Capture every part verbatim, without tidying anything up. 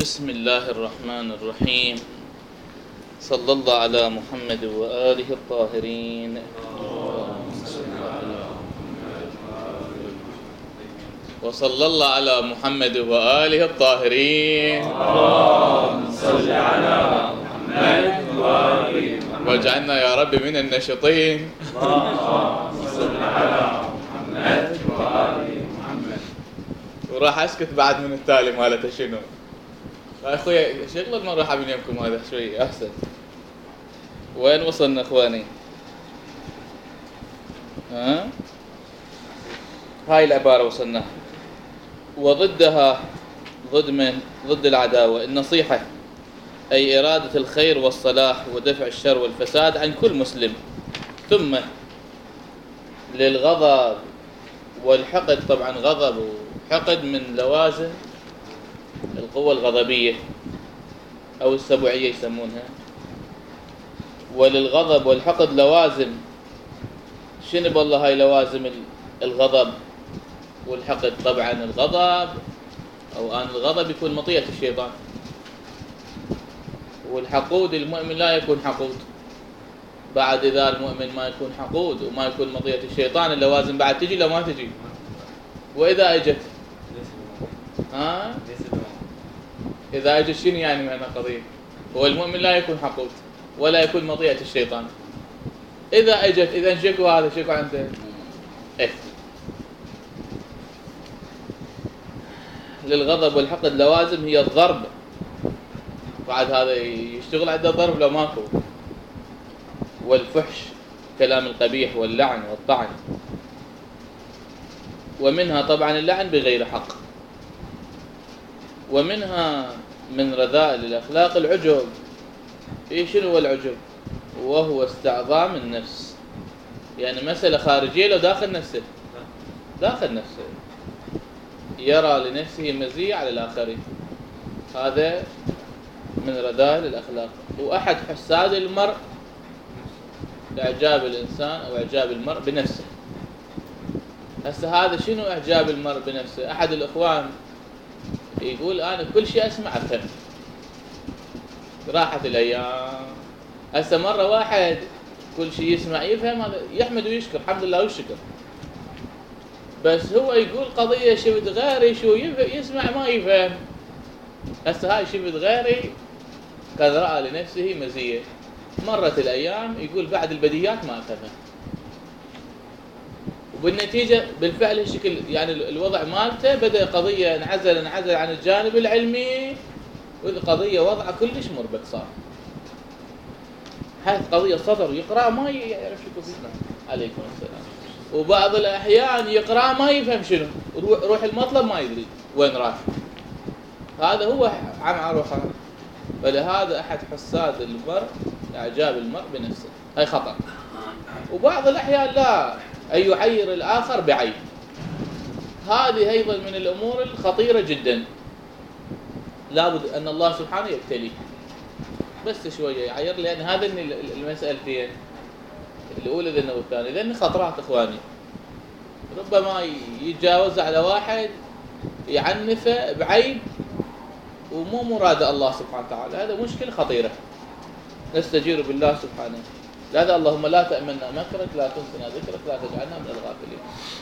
بسم الله الرحمن الرحيم. صلى الله على محمد وآله الطاهرين. وصلى الله على محمد وآله الطاهرين. اللهم صل على محمد وآله محمد واجعلنا يا رب من النشطين. اللهم صل على محمد وآله محمد. وراح اسكت بعد من التالي مالته شنو؟ يا اخوي شغل ما راح ابين يمكم هذا شوي احسن. وين وصلنا اخواني؟ ها؟ هاي العبارة وصلنا. وضدها ضد من؟ ضد العداوة النصيحة، أي إرادة الخير والصلاح ودفع الشر والفساد عن كل مسلم. ثم للغضب والحقد، طبعا غضب وحقد من لوازم القوة الغضبية أو السبوعية يسمونها. وللغضب والحقد لوازم. شنو بالله هاي لوازم الغضب والحقد؟ طبعا الغضب أو آن الغضب يكون مطية الشيطان، والحقود المؤمن لا يكون حقود. بعد إذا المؤمن ما يكون حقود وما يكون مطية الشيطان، اللوازم بعد تجي لو ما تجي. وإذا اجت ها إذا اجت شنو يعني من القضية؟ هو المؤمن لا يكون حقود ولا يكون مطية الشيطان. إذا اجت إذا شكو هذا شكو عنده إيه. للغضب والحقد لوازم هي الضرب. بعد هذا يشتغل عنده ضرب لو ماكو. والفحش كلام القبيح واللعن والطعن. ومنها طبعا اللعن بغير حق. ومنها من رذائل الأخلاق العجب. إيه شنو هو العجب؟ وهو استعظام النفس، يعني مسألة خارجية لو داخل نفسه داخل نفسه يرى لنفسه مزية على الآخرين. هذا من رذائل الأخلاق. وأحد حساد المرء إعجاب الإنسان أو إعجاب المرء بنفسه. هسه هذا شنو إعجاب المرء بنفسه؟ أحد الإخوان يقول أنا كل شيء أسمع أفهم. راحت الأيام. هسه مرة واحد كل شيء يسمع يفهم، هذا يحمد ويشكر الحمد لله والشكر. بس هو يقول قضية شفت غيري شو يسمع ما يفهم. هسه هاي شفت غيري قد رأى لنفسه مزية. مرت الأيام يقول بعد البديهيات ما أفهمها. وبالنتيجة بالفعل الشكل يعني الوضع مالته بدأ قضية انعزل انعزل عن الجانب العلمي، والقضية وضعه كلش مربك صار. هاي قضية صدر يقرأ ما يعرف شو فينا. عليكم السلام. وبعض الأحيان يقرأ ما يفهم شنو، روح المطلب ما يدري وين راح. هذا هو عم عروخه. فلهذا أحد حساد المرء إعجاب المرء بنفسه، هاي خطأ. وبعض الأحيان لا، أن يعير الآخر بعيب. هذه أيضا من الأمور الخطيرة جدا. لابد أن الله سبحانه يبتليه بس شوية يعير، لأن هذا المسألتين الأولى ذنه والثانية ذن خطرات إخواني. ربما يتجاوز على واحد يعنفه بعيب ومو مراد الله سبحانه وتعالى. هذا مشكلة خطيرة. نستجير بالله سبحانه. لهذا اللهم لا تأمنا مكرك، لا تنسنا ذكرك، لا تجعلنا من الغافلين.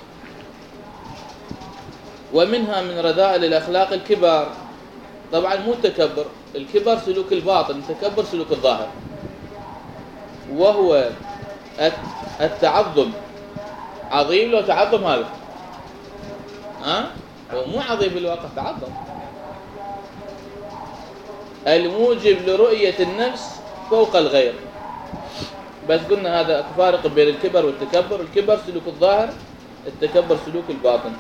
ومنها من رذائل الأخلاق الكبار. طبعا مو التكبر، الكبر سلوك الباطن، التكبر سلوك الظاهر. وهو التعظم. عظيم لو تعظم هذا ها هو مو عظيم بالواقع، تعظم. الموجب لرؤية النفس فوق الغير. بس قلنا هذا فارق بين الكبر والتكبر. الكبر سلوك الظاهر، التكبر سلوك الباطن.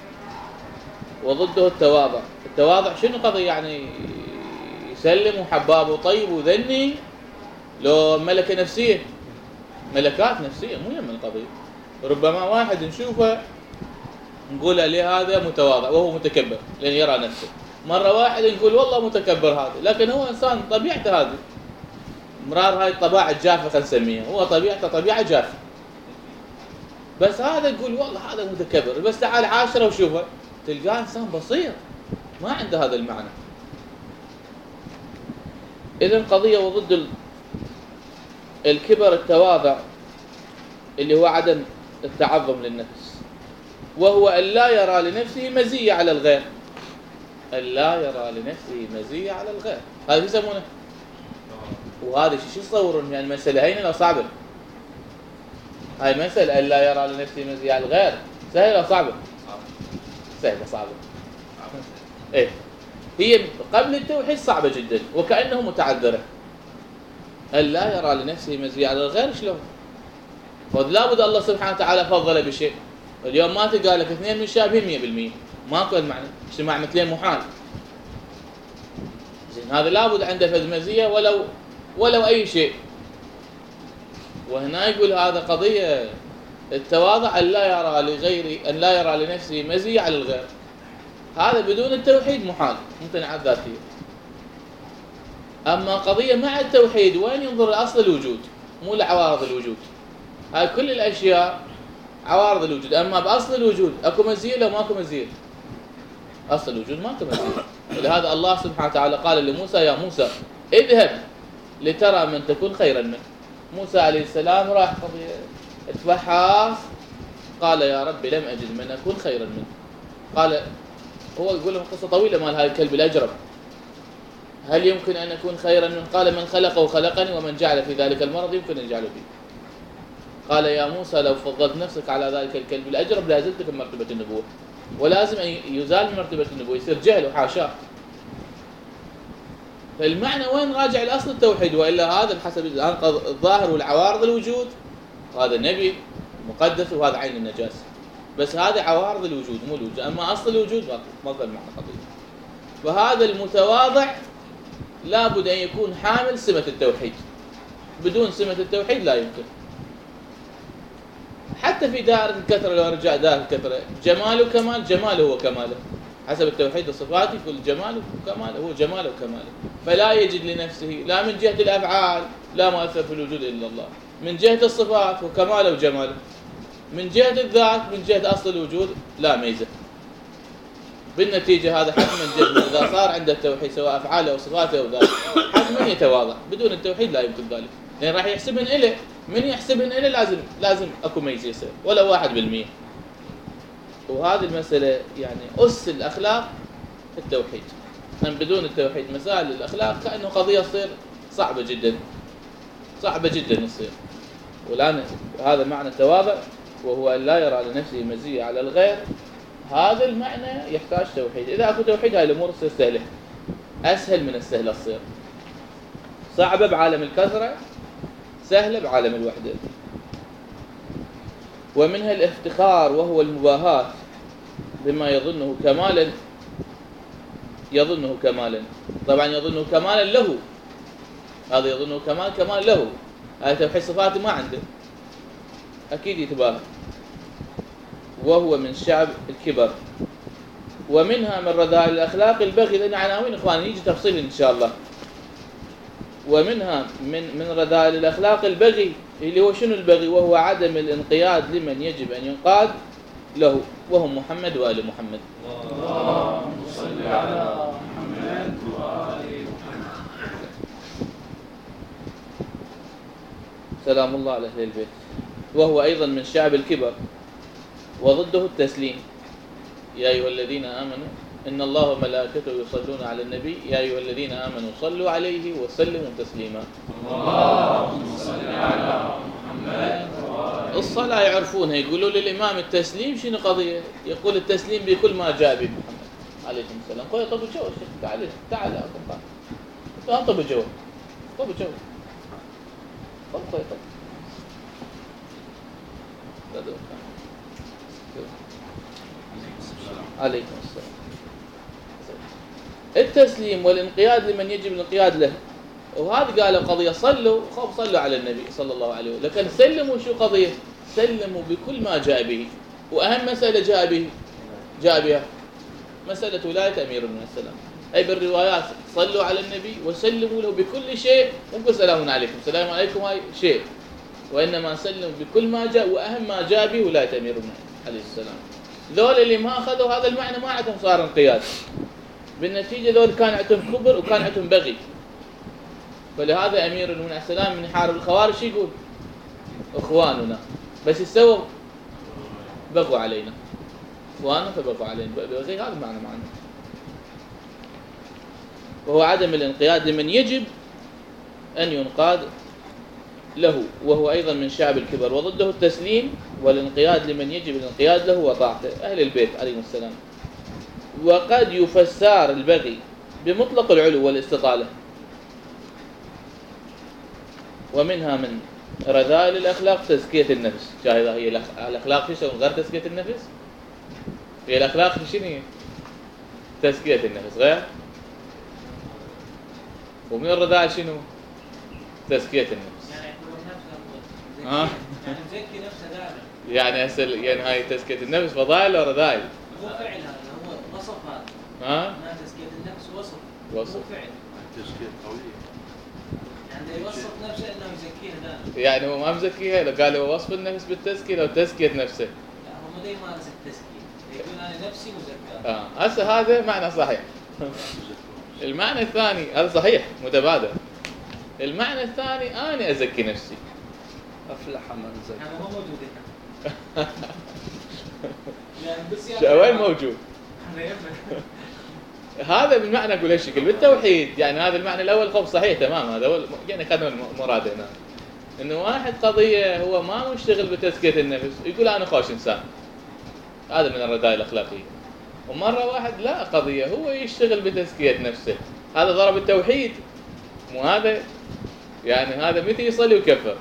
وضده التواضع. التواضع شنو قضية؟ يعني يسلم وحباب وطيب وذني. لو ملكة نفسية، ملكات نفسية مو يم القضية. ربما واحد نشوفه نقول عليه هذا متواضع وهو متكبر لأن يرى نفسه. مرة واحد نقول والله متكبر هذا، لكن هو إنسان طبيعته هذه. مرار هاي الطباع الجافة خلينا نسميها، هو طبيعته طبيعة جافة. بس هذا يقول والله هذا متكبر، بس تعال عاشره وشوفه تلقاه إنسان بسيط ما عنده هذا المعنى. إذن قضية وضد الكبر التواضع اللي هو عدم التعظم للنفس، وهو أن لا يرى لنفسه مزية على الغير. أن لا يرى لنفسه مزية على الغير، هذا شو يسمونه؟ وهذا شو يتصورون يعني مسألة هينة أو صعبة؟ هاي مسألة أن لا يرى لنفسه مزية على الغير سهلة أو صعبة؟ سهلة صعبة. إيه هي قبل التوحيد صعبة جدا وكأنه متعذرة. أن لا يرى لنفسه مزية على الغير شلون؟ ولا بد الله سبحانه وتعالى فضل بشيء. اليوم ما تلقى لك اثنين مشابهين مية بالمية، ماكو المعنى، اجتماع مثلين محال. زين هذا لابد عنده فذ مزية ولو ولو أي شيء. وهنا يقول هذا قضية التواضع أن لا يرى لغير أن لا يرى لنفسه مزية على الغير. هذا بدون التوحيد محال، ممتنعات ذاتية. أما قضية مع التوحيد وين ينظر لأصل الوجود مو لعوارض الوجود. هاي كل الأشياء عوارض الوجود، أما بأصل الوجود أكو مزية لو ماكو مزية؟ أصل الوجود ماكو مزية. ولهذا الله سبحانه وتعالى قال لموسى يا موسى اذهب لترى من تكون خيرا منه. موسى عليه السلام راح اتبحث قال يا رب لم أجد من أكون خيرا منه. قال هو يقول لهم قصة طويلة مال هذا الكلب الأجرب، هل يمكن أن أكون خيرا منه؟ قال من خلقه خلقني ومن جعل في ذلك المرض يمكن أن يجعله فيه. قال يا موسى لو فضلت نفسك على ذلك الكلب الأجرب لازلتك من مرتبة النبوة، ولازم أن يزال من مرتبة النبوة، يصير جهل وحاشاه. فالمعنى وين راجع لأصل التوحيد، وإلا هذا بحسب الظاهر والعوارض الوجود هذا نبي مقدس وهذا عين النجاسة، بس هذا عوارض الوجود مو الوجود. أما أصل الوجود ما كان معنى قضية. فهذا المتواضع لابد أن يكون حامل سمة التوحيد، بدون سمة التوحيد لا يمكن. حتى في دائرة الكثرة لو رجع دائرة الكثرة جماله كمال، جماله هو كماله حسب التوحيد الصفاتي، كل جماله وكماله هو جماله وكماله. فلا يجد لنفسه لا من جهة الأفعال لا مؤثر في الوجود إلا الله، من جهة الصفات وكماله وجماله، من جهة الذات من جهة أصل الوجود لا ميزة. بالنتيجة هذا حتما جزم إذا صار عنده التوحيد سواء أفعاله أو صفاته أو ذاته حتما يتواضع. بدون التوحيد لا يمكن ذلك، لأن راح يحسبن إله. من يحسبن إله لازم لازم أكو ميزة يصير ولا واحد بالمية. وهذه المسألة يعني أس الأخلاق التوحيد. من بدون التوحيد مسائل الأخلاق كأنه قضية تصير صعبة جدا صعبة جدا تصير. والآن هذا معنى التواضع، وهو أن لا يرى لنفسه مزية على الغير. هذا المعنى يحتاج توحيد. إذا أكو توحيد هاي الأمور تصير سهلة، أسهل من السهلة تصير. صعبة بعالم الكثرة، سهلة بعالم الوحدة. ومنها الافتخار وهو المباهاة بما يظنه كمالا يظنه كمالا طبعا يظنه كمالا له. هذا يظنه كمال كمال له. هذا توحيد صفاته ما عنده، أكيد يتباهى. وهو من شعب الكبر. ومنها من رذائل الأخلاق البغي، لأن عناوين إخواني يجي تفصيل إن شاء الله. ومنها من من رذائل الأخلاق البغي اللي هو شنو البغي؟ وهو عدم الانقياد لمن يجب أن ينقاد له، وهم محمد وآل محمد. اللهم صل على محمد وآل محمد. سلام الله على أهل البيت. وهو أيضا من شعب الكبر، وضده التسليم. يا أيها الذين آمنوا إن الله وملائكته يصلون على النبي يا أيها الذين آمنوا صلوا عليه وسلموا تسليما. اللهم صل على محمد وآل. الصلاة يعرفونها، يقولوا للإمام التسليم شنو قضية؟ يقول التسليم بكل ما جاء به محمد عليه السلام. قل طب الجو الشيخ تعال تعال تعال طب الجو طب الجو طب طب طب عليكم السلام. التسليم والانقياد لمن يجب الانقياد له. وهذا قالوا قضية صلوا خب صلوا على النبي صلى الله عليه وسلم، لكن سلموا شو قضية؟ سلموا بكل ما جاء به. وأهم مسألة جاء به جاء بها مسألة ولاية أمير من السلام. أي بالروايات صلوا على النبي وسلموا له بكل شيء، مو سلام عليكم سلام عليكم هاي شيء، وإنما سلموا بكل ما جاء، وأهم ما جاء به ولاية أمير عليه السلام. ذول اللي ما أخذوا هذا المعنى ما عندهم صار انقياد. بالنتيجة ذول كان عندهم كبر وكان عندهم بغي. فلهذا أمير المؤمنين عليه السلام من يحارب الخوارج شو يقول؟ إخواننا، بس يسووا بغوا علينا، إخواننا فبغوا علينا، زي هذا المعنى معنا. وهو عدم الانقياد لمن يجب أن ينقاد له، وهو أيضا من شعب الكبر، وضده التسليم والانقياد لمن يجب الانقياد له وطاعته، أهل البيت عليهم السلام. وقد يفسر البغي بمطلق العلو والاستطالة، ومنها من رذائل الأخلاق تزكية النفس. شاهدها هي الأخلاق شو يسوون غير تزكية النفس؟ هي الأخلاق شنو هي؟ تزكية النفس غير. ومن الرذائل شنو؟ تزكية النفس. يعني يعتبر نفسه ها؟ يعني يزكي نفسه دائما. يعني هسه يعني هاي تزكية النفس فضائل ولا رذائل؟ مو فعل هذا، هو وصف هذا. ها؟ ما تزكية النفس وصف. وصف. مو فعل. تزكية قوية. يعني يوصف نفسه انه يزكيها دائما. يعني هو ما مزكيها، لو قال هو وصف النفس بالتزكية لو تزكية نفسه. لا هو ما يمارس التزكية، يقول انا نفسي مزكاة. اه هسه هذا معنى صحيح. المعنى الثاني هذا صحيح متبادل. المعنى الثاني أنا أزكي نفسي. أفلح من زكى. هذا مو موجود هنا. يعني بس شو وين موجود؟ هذا يمه. هذا بالمعنى أقول هالشكل بالتوحيد، يعني هذا المعنى الأول خب صحيح تمام، هذا هو يعني أخذنا المراد هنا. إنه واحد قضية هو ما مشتغل بتزكية النفس، يقول أنا خوش إنسان. هذا من الرذائل الأخلاقية. ومرة واحد لا قضية هو يشتغل بتزكية نفسه، هذا ضرب التوحيد. مو هذا يعني هذا متى يصلي ويكفر؟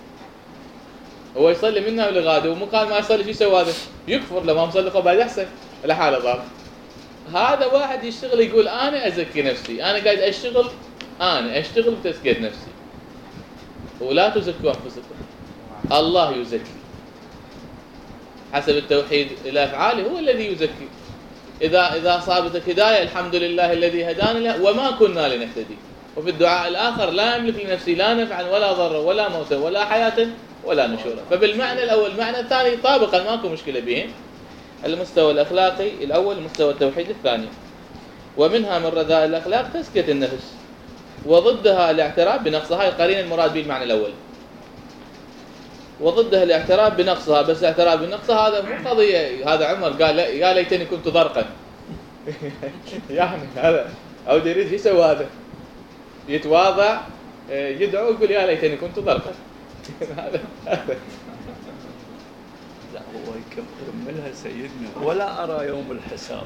هو يصلي منها لغاده، ومو قال ما يصلي شو يسوي هذا؟ يكفر لما مصلي بعد أحسن ولا حاله ضاب. هذا واحد يشتغل يقول أنا أزكي نفسي، أنا قاعد أشتغل أنا أشتغل بتزكية نفسي. ولا تزكوا أنفسكم، الله يزكي حسب التوحيد الأفعال، هو الذي يزكي. إذا إذا أصابتك هداية الحمد لله الذي هدانا له وما كنا لنهتدي. وفي الدعاء الآخر لا أملك لنفسي لا نفعا ولا ضرا ولا موتا ولا حياة ولا نشورا. فبالمعنى الأول المعنى الثاني طابقا ماكو مشكلة بهم. المستوى الأخلاقي الأول مستوى التوحيد الثاني. ومنها من رذائل الأخلاق تزكية النفس، وضدها الاعتراف بنقصها. القرين المراد به المعنى الأول، وضدها الاعتراف بنقصها. بس الاعتراف بنقصها هذا مو قضية. هذا عمر قال يا ليتني كنت ضرقا. يعني هذا أو يريد يسوي هذا، يتواضع يدعو يقول يا ليتني كنت ضرقا. هذا هذا لا هو يكفر منها سيدنا ولا أرى يوم الحساب.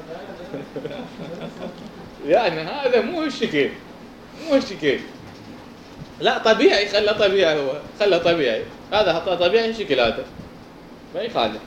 يعني هذا مو الشكل، مو الشكل. لا طبيعي، خله طبيعي، هو خله طبيعي. هذا حطه طبيعي الشكل هذا ما يخالف.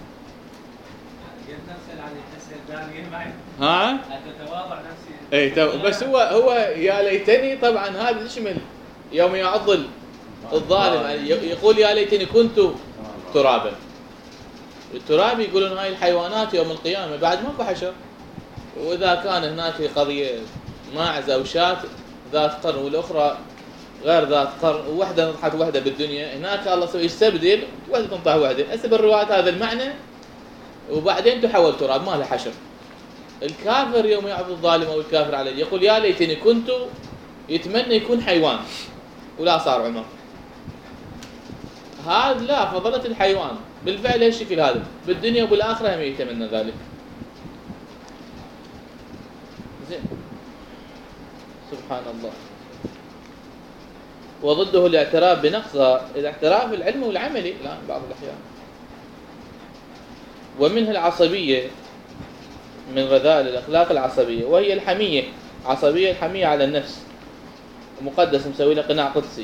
ها؟ تتواضع نفسي. اي تو... بس هو هو يا ليتني طبعا هذا يشمل يوم يعض الظالم، يعني يقول يا ليتني كنت ترابا. التراب يقولون هاي الحيوانات يوم القيامة بعد ماكو حشر. وإذا كان هناك قضية ماعز أو شاة ذات قرن والأخرى غير ذات قرن، ووحدة نضحك وحدة بالدنيا، هناك الله سوي يستبدل وحدة تنطح وحدة. هسه بالروايات هذا المعنى وبعدين تحول تراب ما له حشر. الكافر يوم يعض الظالم أو الكافر عليه يقول يا ليتني كنت، يتمنى يكون حيوان ولا صار عمر. هذا لا فضلت الحيوان بالفعل هالشكل هذا بالدنيا وبالآخرة هم يتمنى ذلك. زين سبحان الله. وضده الاعتراف بنقصها، الاعتراف العلمي والعملي لا بعض الأحيان. ومنها العصبية، من رذائل الأخلاق العصبية، وهي الحمية. عصبية الحمية على النفس، مقدس مسوي له قناع قدسي.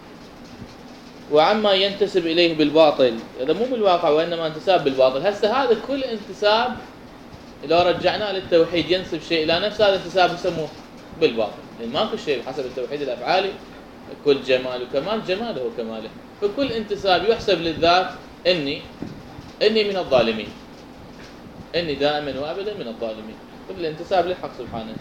وعما ينتسب إليه بالباطل، هذا مو بالواقع وإنما انتساب بالباطل. هسه هذا كل انتساب لو رجعناه للتوحيد ينسب شيء إلى نفس، هذا انتساب يسموه بالباطل، لأن ماكو شيء حسب التوحيد الأفعالي كل جمال وكمال جماله وكماله. فكل انتساب يحسب للذات إني إني من الظالمين، إني دائما وأبدا من الظالمين. كل انتساب للحق سبحانه.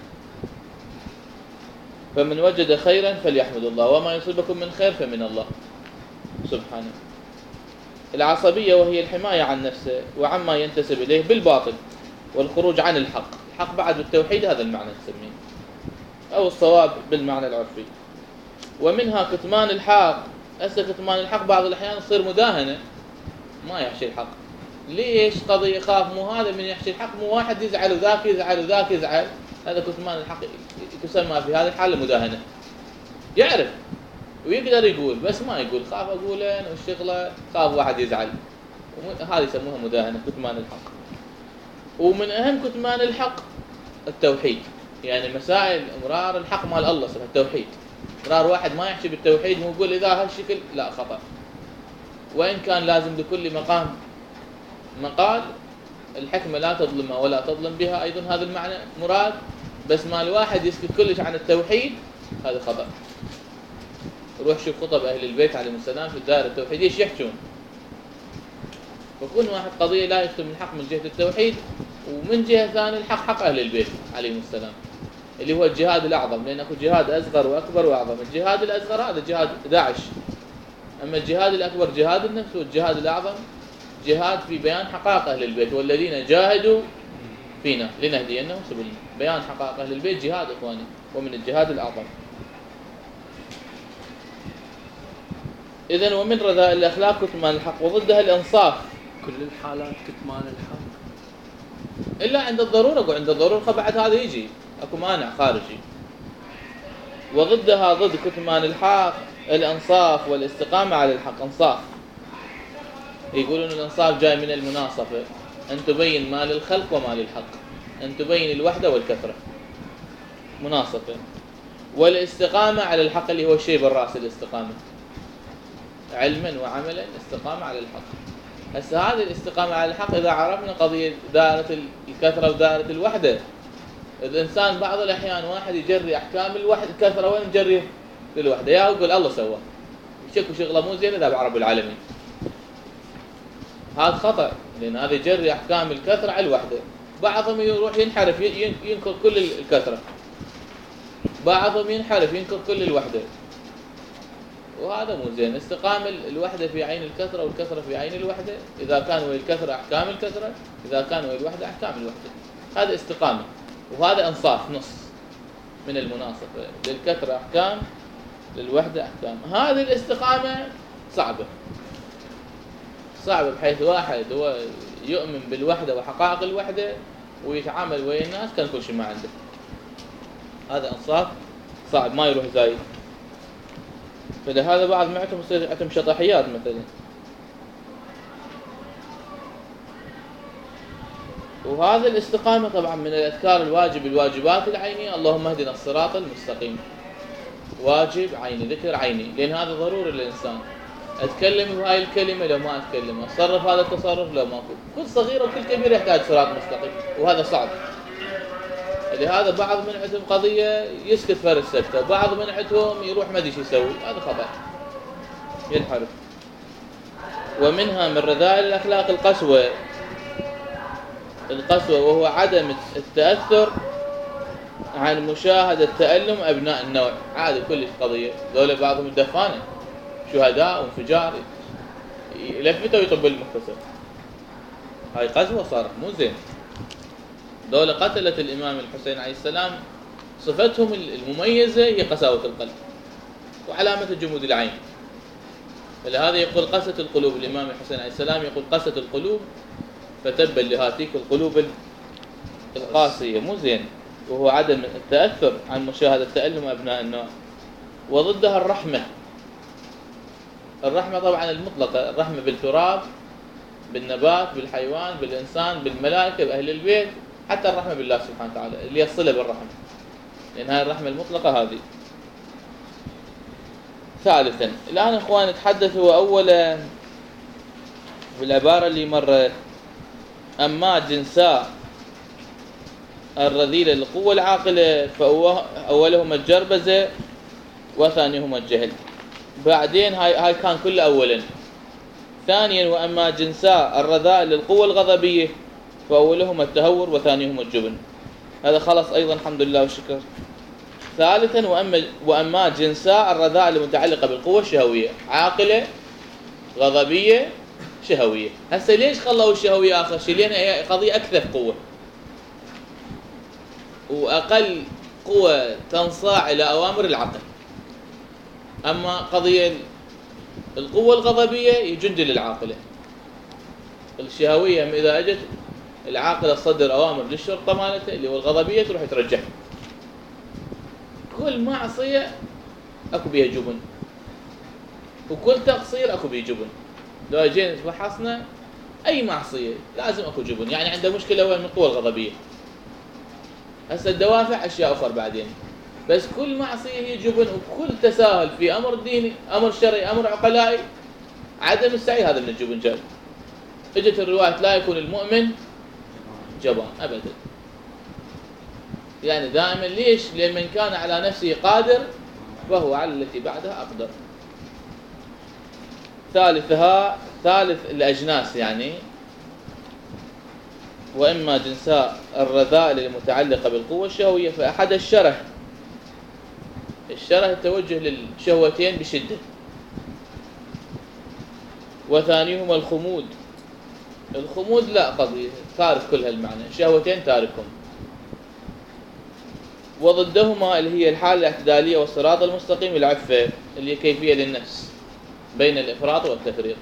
فمن وجد خيرا فليحمد الله، وما يصيبكم من خير فمن الله سبحانه. العصبية وهي الحماية عن نفسه وعما ينتسب إليه بالباطل، والخروج عن الحق. الحق بعد بالتوحيد هذا المعنى نسميه، أو الصواب بالمعنى العرفي. ومنها كتمان الحق. هسه كتمان الحق بعض الأحيان تصير مداهنة، ما يحشي الحق. ليش؟ قضية خاف مو هذا من يحشي الحق، مو واحد يزعل وذاك يزعل وذاك يزعل، هذا كتمان الحق يسمى في هذه الحالة مداهنة. يعرف ويقدر يقول بس ما يقول، خاف أقولين والشغلة خاف واحد يزعل، هذه يسموها مداهنة كتمان الحق. ومن أهم كتمان الحق التوحيد، يعني مسائل امرار الحق مال الله اسمها التوحيد. امرار واحد ما يحكي بالتوحيد مو يقول إذا هالشكل لا خطأ، وإن كان لازم لكل مقام مقال، الحكمة لا تظلم ولا تظلم بها، أيضا هذا المعنى مراد، بس ما الواحد يسكت كلش عن التوحيد هذا خطأ. روح شوف خطب أهل البيت عليهم السلام في الدائرة التوحيدية ايش يحكون، فكون واحد قضية لا يكتم الحق من جهة التوحيد، ومن جهة ثانية الحق حق أهل البيت عليهم السلام اللي هو الجهاد الأعظم، لأن أكو جهاد أصغر وأكبر وأعظم. الجهاد الأصغر هذا جهاد داعش، أما الجهاد الأكبر جهاد النفس، والجهاد الأعظم جهاد في بيان حقائق أهل البيت، والذين جاهدوا فينا لنهدينهم سبلنا. بيان حقائق أهل البيت جهاد إخواني، ومن الجهاد الأعظم. إذن ومن رذائل الأخلاق كتمان الحق، وضدها الإنصاف. كل الحالات كتمان الحق إلا عند الضرورة، أقول عند الضرورة بعد هذا يجي أكو مانع خارجي. وضدها ضد كتمان الحق الإنصاف والاستقامة على الحق. إنصاف يقولون الإنصاف جاي من المناصفة، أن تبين ما للخلق وما للحق، أن تبين الوحدة والكثرة، مناصفة. والاستقامة على الحق اللي هو الشيء بالرأس، الاستقامة علما وعملا، استقامة على الحق. هسه هذه الاستقامة على الحق إذا عرفنا قضية دائرة الكثرة ودائرة الوحدة، الإنسان بعض الأحيان واحد يجري أحكام الوحدة الكثرة وين يجريه للوحدة، يا يقول الله سواه، يشكو شغلة مو زينة ذا بعرب العالمين، هذا خطأ، لأن هذا يجري أحكام الكثرة على الوحدة. بعضهم يروح ينحرف ينكر كل الكثرة، بعضهم ينحرف ينكر كل الوحدة، وهذا مو زين. استقام الوحدة في عين الكثرة والكثرة في عين الوحدة، إذا كان ويا الكثرة أحكام الكثرة، إذا كان ويا الوحدة أحكام الوحدة، هذا استقامة. وهذا إنصاف نص من المناصفة، للكثرة أحكام للوحدة أحكام. هذه الاستقامة صعبة صعبة بحيث واحد هو يؤمن بالوحدة وحقائق الوحدة ويتعامل ويا الناس كان كل شيء ما عنده، هذا إنصاف صعب ما يروح زايد. فلهذا بعض معتهم يصير عندهم شطحيات مثلا. وهذا الاستقامة طبعا من الأذكار الواجب الواجبات العينية، اللهم اهدنا الصراط المستقيم، واجب عيني، ذكر عيني، لأن هذا ضروري للإنسان. أتكلم بهاي الكلمة لو ما أتكلم، أتصرف هذا التصرف لو ما أكون، كل صغير وكل كبير يحتاج صراط مستقيم، وهذا صعب. لهذا بعض من عندهم قضية يسكت فر السكتة، بعض من عندهم يروح ما أدري شو يسوي، هذا خطأ ينحرف. ومنها من رذائل الأخلاق القسوة. القسوة وهو عدم التأثر عن مشاهدة تألم أبناء النوع، عادي كلش قضية. ذولا بعضهم الدفانة شهداء وانفجار يلفتوا ويطب المغتسل، هاي قسوة صارت مو زين. ذولا قتلت الإمام الحسين عليه السلام، صفتهم المميزة هي قساوة القلب وعلامة جمود العين. فلهذا يقول قسة القلوب، الإمام الحسين عليه السلام يقول قسة القلوب فتبا لهاتيك القلوب القاسية، مو زين. وهو عدم التأثر عن مشاهدة تألم أبناء النوع. وضدها الرحمة. الرحمة طبعا المطلقة، الرحمة بالتراب، بالنبات، بالحيوان، بالإنسان، بالملائكة، بأهل البيت، حتى الرحمة بالله سبحانه وتعالى اللي يصله بالرحمة، لأن هاي الرحمة المطلقة هذه. ثالثا الآن إخوان نتحدث أولا بالعبارة اللي مرت، أما جنساء الرذيلة للقوة العاقلة فأولهما الجربزة وثانيهما الجهل. بعدين هاي هاي كان كله أولا. ثانيا وأما جنساء الرذائل للقوة الغضبية فأولهما التهور وثانيهما الجبن. هذا خلص أيضا الحمد لله والشكر. ثالثا وأما وأما جنساء الرذائل المتعلقة بالقوة الشهوية، عاقلة غضبية شهوية. هسه ليش خلوا الشهوية آخر شيء؟ لأن هي قضية أكثر قوة وأقل قوة تنصاع إلى أوامر العقل. أما قضية القوة الغضبية يجندي للعاقلة. الشهوية إذا أجت العاقلة تصدر أوامر للشرطة مالته اللي هو الغضبية تروح ترجعها. كل معصية أكو بيها جبن، وكل تقصير أكو بيه جبن. لو أجينا فحصنا أي معصية لازم أكو جبن، يعني عنده مشكلة وين من القوة الغضبية. هسه الدوافع أشياء أخرى بعدين، بس كل معصية هي جبن، وكل تساهل في أمر ديني، أمر شرعي، أمر عقلائي، عدم السعي هذا من الجبن جاي. اجت الرواية لا يكون المؤمن جبان أبدا، يعني دائما ليش؟ لأن من كان على نفسه قادر فهو على التي بعدها أقدر. ثالثها ثالث الأجناس يعني، وإما جنساء الرذائل المتعلقة بالقوة الشهوية، فأحد الشره الشره التوجه للشهوتين بشدة، وثانيهما الخمود. الخمود لا قضية تارك كل هالمعنى، شهوتين تاركهم. وضدهما اللي هي الحالة الاعتدالية والصراط المستقيم العفة، اللي هي كيفية للنفس بين الإفراط والتفريط.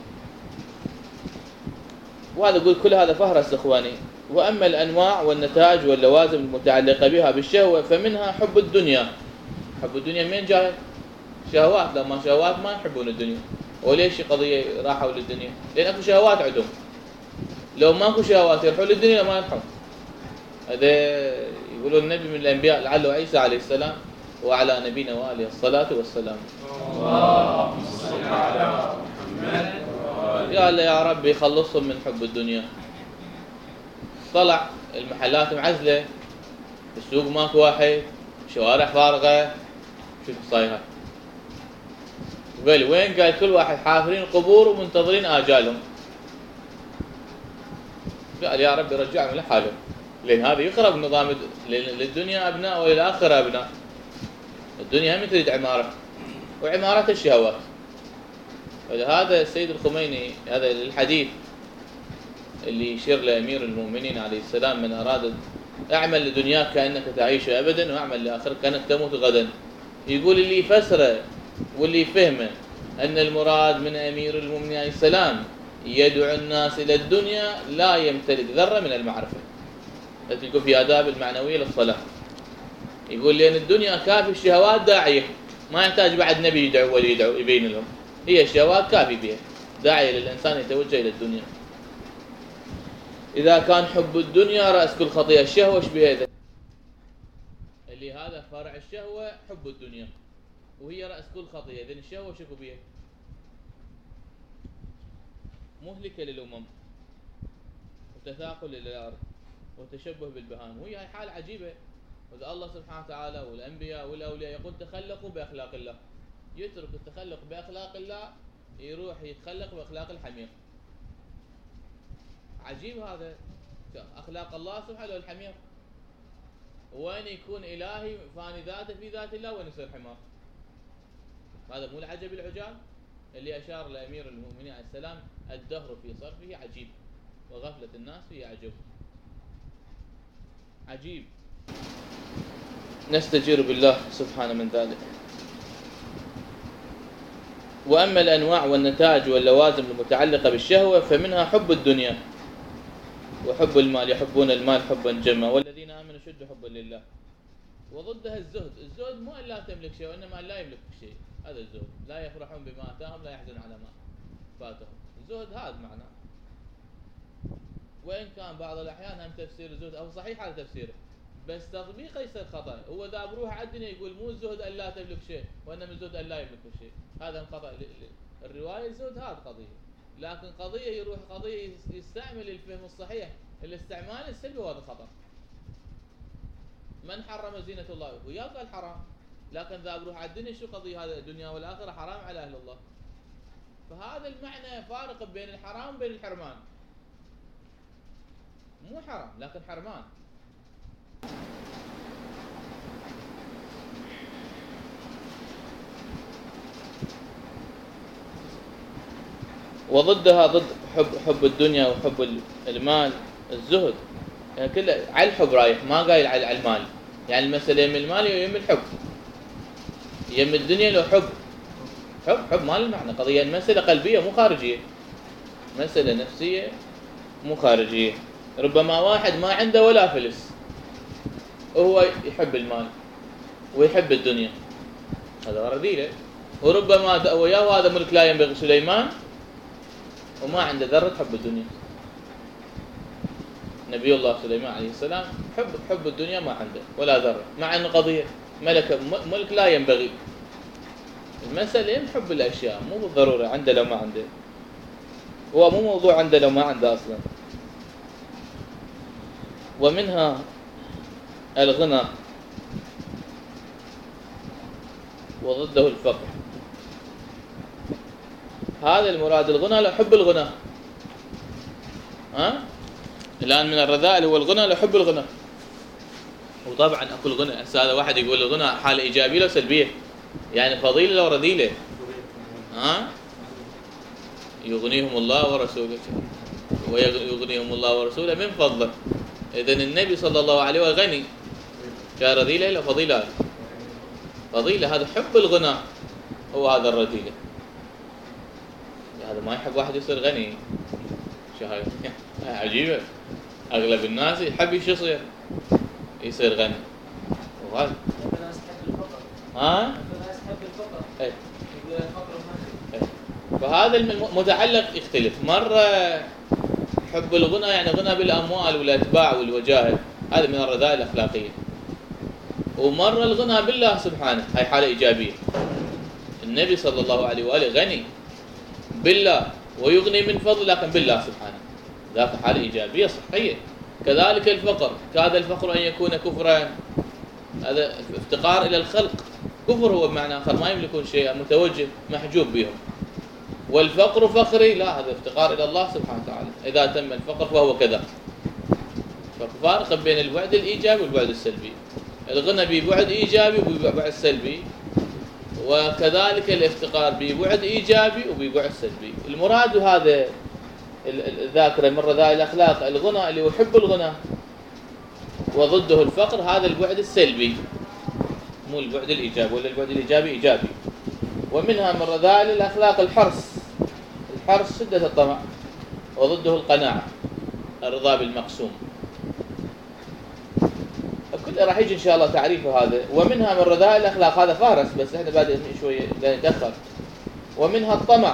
وهذا يقول كل هذا فهرس إخواني. وأما الأنواع والنتائج واللوازم المتعلقة بها بالشهوة فمنها حب الدنيا. حب الدنيا من جاي؟ شهوات. لما شهوات ما يحبون الدنيا. وليش قضية راحوا للدنيا؟ لأن أكو شهوات عندهم. لو ماكو شهوات يروحوا للدنيا ما يروحون. هذا يقولون النبي من الأنبياء لعله عيسى عليه السلام، وعلى نبينا وآله الصلاة والسلام. اللهم صل على محمد. قال يا ربي خلصهم من حب الدنيا. طلع المحلات معزلة، السوق ماكو واحد، شوارع فارغة، شوف صايرة. قال وين؟ قال كل واحد حافرين قبور ومنتظرين آجالهم. قال يا ربي رجعهم لحالهم، لأن هذا يخرب نظام للدنيا أبناء وللآخرة أبناء. الدنيا هم تريد عمارة، وعمارة الشهوات. ولهذا السيد الخميني هذا الحديث اللي يشير لأمير المؤمنين عليه السلام: من أراد أعمل لدنياك كأنك تعيش أبدا، وأعمل لآخرك كأنك تموت غدا. يقول اللي يفسره واللي يفهمه أن المراد من أمير المؤمنين عليه السلام يدعو الناس إلى الدنيا لا يمتلك ذرة من المعرفة. تلقوا في آداب المعنوية للصلاة. يقول لأن الدنيا كافي الشهوات داعية، ما يحتاج بعد نبي يدعو ولا يدعو يبين لهم، هي الشهوات كافي بها، داعية للإنسان يتوجه إلى الدنيا. إذا كان حب الدنيا رأس كل خطيئة، الشهوة ايش بهذا؟ اللي هذا فرع الشهوة حب الدنيا، وهي رأس كل خطيئة. إذن الشهوة شكو بها؟ مهلكة للأمم، وتثاقل للأرض، وتشبه بالبهائم. وهي حال عجيبة. وإذا الله سبحانه وتعالى والأنبياء والأولياء يقول تخلقوا بأخلاق الله، يترك التخلق بأخلاق الله يروح يتخلق بأخلاق الحمير. عجيب هذا. أخلاق الله سبحانه والحمير، وين يكون إلهي فاني ذاته في ذات الله وين يصير حمار؟ هذا مو العجب العجاب اللي أشار لأمير المؤمنين عليه السلام: الدهر في صرفه عجيب، وغفلة الناس فيه عجب. عجيب. نستجير بالله سبحانه من ذلك. وأما الأنواع والنتائج واللوازم المتعلقة بالشهوة فمنها حب الدنيا وحب المال، يحبون المال حبا جما، والذين آمنوا شدوا حبا لله. وضدها الزهد. الزهد مو أن لا تملك شيء، وإنما أن لا يملك شيء. هذا الزهد. لا يفرحون بما أتاهم، لا يحزن على ما فاتهم. الزهد هذا معناه. وإن كان بعض الأحيان هم تفسير الزهد أو صحيح على تفسيره، بس تطبيقه يصير خطأ. هو ذا بروح على الدنيا يقول مو الزهد أن لا تملك شيء، وإنما الزهد أن لا يملك شيء. هذا خطأ. الرواية الزهد هذا قضية، لكن قضية يروح قضية يستعمل الفهم الصحيح الاستعمال السلبي، وهذا خطأ. من حرم زينة الله؟ هو يلقى الحرام، لكن ذا بروح على الدنيا شو قضية؟ هذا الدنيا والآخرة حرام على أهل الله. فهذا المعنى فارق بين الحرام وبين الحرمان. مو حرام لكن حرمان. وضدها ضد حب حب الدنيا وحب المال الزهد، يعني كله على الحب رايح، ما قايل على المال. يعني المسألة يم المال ويم الحب، يم الدنيا لو حب حب حب ما له معنى، قضية مسألة قلبية مو خارجية، مسألة نفسية مو خارجية. ربما واحد ما عنده ولا فلس وهو يحب المال ويحب الدنيا، هذا رذيلة. وربما وياه هذا ملك لا ينبغي سليمان وما عنده ذرة حب الدنيا. نبي الله سليمان عليه السلام حب حب الدنيا ما عنده ولا ذرة، مع أنه قضية ملك ملك لا ينبغي. المسألة حب الأشياء مو بالضرورة عنده لو ما عنده، هو مو موضوع عنده لو ما عنده أصلا. ومنها الغنى وضده الفقر. هذا المراد الغنى لحب الغنى. ها الآن من الرذائل هو الغنى لحب الغنى. وطبعا اكو الغنى، هسه هذا واحد يقول الغنى حالة إيجابية لو سلبية، يعني فضيلة لو رذيلة. ها يغنيهم الله ورسوله ويغنيهم الله ورسوله من فضله. إذن النبي صلى الله عليه وسلم غني، كان رذيلة إلى فضيلة. فضيلة هذا حب الغنى هو هذا الرذيلة. هذا ما يحب واحد يصير غني، شو هاي عجيبة. أغلب الناس يحب شو يصير يصير غني، وهذا الناس تحب الفقر. ها الناس تحب الفقر. اي يقول الفقر ما إيه. فهذا المتعلق يختلف. مرة حب الغنى يعني غنى بالأموال والأتباع والوجاهه، هذا من الرذائل الأخلاقية. ومرة الغنى بالله سبحانه، هاي حالة إيجابية. النبي صلى الله عليه وآله غني بالله ويغني من فضل، لكن بالله سبحانه ذاك حالة إيجابية صحية. كذلك الفقر، كاد الفقر أن يكون كفرا، هذا افتقار إلى الخلق، كفر هو بمعنى آخر، ما يملكون شيئا، متوجه محجوب بهم. والفقر فقري لا، هذا افتقار إلى الله سبحانه وتعالى. إذا تم الفقر فهو كذا. ففارق بين البعد الإيجابي والبعد السلبي. الغنى ببعد إيجابي وببعد سلبي، وكذلك الافتقار ببعد إيجابي وببعد سلبي. المراد هذا الذاكرة من رذائل الأخلاق الغنى اللي يحب الغنى، وضده الفقر هذا البعد السلبي مو البعد الإيجابي، ولا البعد الإيجابي إيجابي. ومنها من رذائل الأخلاق الحرص. الحرص شدة الطمع، وضده القناعة الرضا بالمقسوم. كل راح يجي إن شاء الله تعريفه هذا. ومنها من رذائل الأخلاق، هذا فارس بس احنا بعد شوية نتأخر. ومنها الطمع.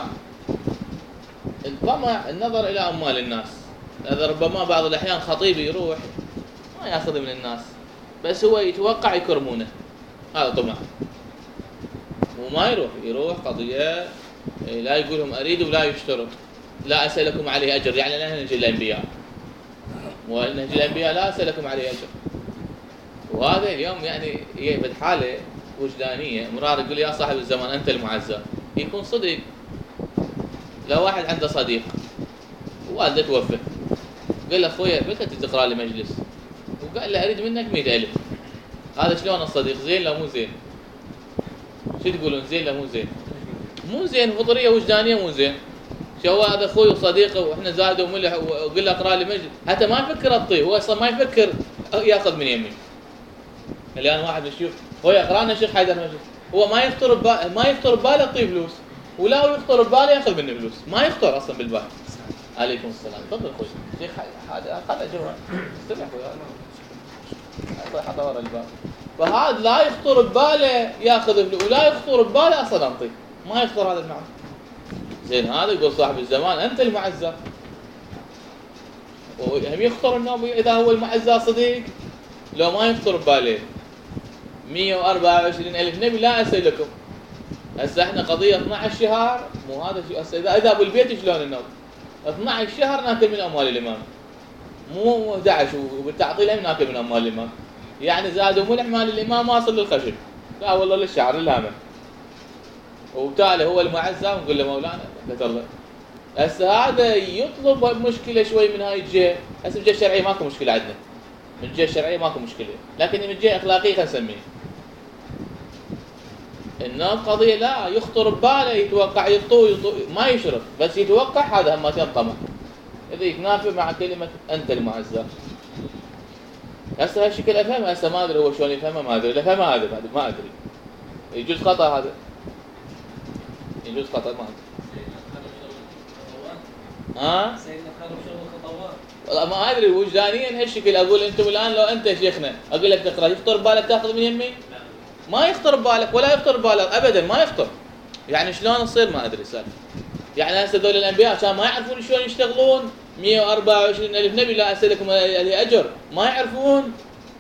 الطمع النظر إلى أموال الناس. هذا ربما بعض الأحيان خطيب يروح ما يأخذ من الناس، بس هو يتوقع يكرمونه، هذا طمع. وما يروح يروح قضية لا يقولهم أريد ولا يشترط، لا أسألكم عليه أجر، يعني لا نهج الأنبياء، ونهج الأنبياء لا أسألكم عليه أجر. وهذا اليوم يعني يبد حالة وجدانية. مرار يقول يا صاحب الزمان أنت المعزى، يكون صديق. لو واحد عنده صديق ووالده توفى، قال له أخويا بك تقرأ لي مجلس، وقال له أريد منك مئة ألف. هذا شلون الصديق؟ زين لا مو زين؟ شو تقولون زين لا مو زين؟ مو زين، فطرية وجدانية مو زين. شو هذا أخوي وصديقه وإحنا زاد وملح، وقل له أقرأ لي مجلس، حتى ما يفكر أعطيه، هو أصلا ما يفكر يأخذ من يمين. الآن واحد بيشوف هو يقرأ لنا شيخ حيدر مجلس، هو ما يخطر بباله ما يخطر بباله يعطيه فلوس، ولا هو يخطر بباله ياخذ منه فلوس، ما يخطر اصلا بالبال. عليكم السلام. تفضل اخوي شيخ هذا هذا جوا استمع اخوي هذا حتى ورا الباب. فهذا لا يخطر بباله ياخذ فلوس، ولا يخطر بباله اصلا اعطيه، ما يخطر هذا المعنى. زين هذا يقول صاحب الزمان انت المعزى، وهم يخطر انه اذا هو المعزى صديق، لو ما يخطر بباله مئة وأربعة وعشرين ألف نبي لا أسألكم. هسه احنا قضية اثنا عشر شهر، مو هذا شو هسه اذا اذا ابو البيت شلون النوم؟ اثنا عشر شهر ناكل من اموال الامام، مو احد عشر وبالتعطيل هم ناكل من اموال الامام. يعني زادوا ملح مال الامام واصل للخشب، لا والله للشعر للهامه. وبالتالي هو المعزى ونقول له مولانا قدر الله. هسه هذا يطلب مشكله شوي من هاي الجهه. هسه من الجهه الشرعيه ماكو مشكله عندنا، من الجهه الشرعيه ماكو مشكله، لكن من الجهه الاخلاقيه خلينا نسميه انه قضيه لا يخطر بباله يتوقع يطو ما يشرف، بس يتوقع هذا همتين طمع، اذا يتنافى مع كلمه انت المعزى. هسه هالشكل افهمها، هسه ما ادري هو شلون يفهمها، ما ادري لا فهمها هذا بعد ما ادري، يجوز خطا هذا. يجوز خطأ ما ها؟ سيدنا خالد شغل الخطوات. والله ما ادري وجدانيا هالشكل اقول انتم الان لو انت شيخنا اقول لك تقرا يخطر ببالك تاخذ من يمي؟ ما يخطر ببالك ولا يخطر ببالك ابدا ما يخطر. يعني شلون تصير ما ادري سالفه. يعني هسه هذول الانبياء كان ما يعرفون شلون يشتغلون مئة وأربعة وعشرين ألف نبي لا اسالكم عليه اجر ما يعرفون